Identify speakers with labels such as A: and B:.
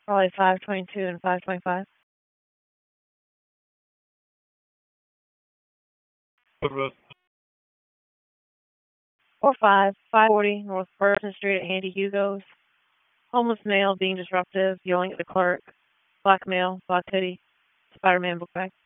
A: Probably 522 and 525. Or 540 North Burton Street at Handy Hugo's. Homeless male being disruptive, yelling at the clerk. Black male, black hoodie, Spider-Man book bag.